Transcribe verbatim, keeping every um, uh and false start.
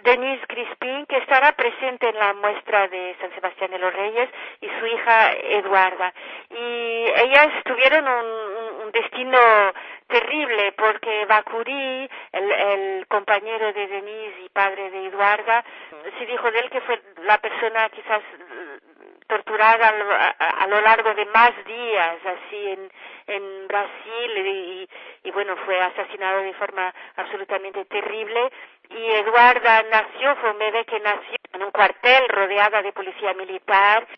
Denise Crispin, que estará presente en la muestra de San Sebastián de los Reyes, y su hija Eduarda. Y ellas tuvieron un, un destino terrible, porque Bakuri, el, el compañero de Denise y padre de Eduarda, se dijo de él que fue la persona quizás torturada a, a, a lo largo de más días, así en, en Brasil, y, y bueno, fue asesinado de forma absolutamente terrible. Y Eduarda nació, fue un bebé que nació en un cuartel rodeada de policía militar,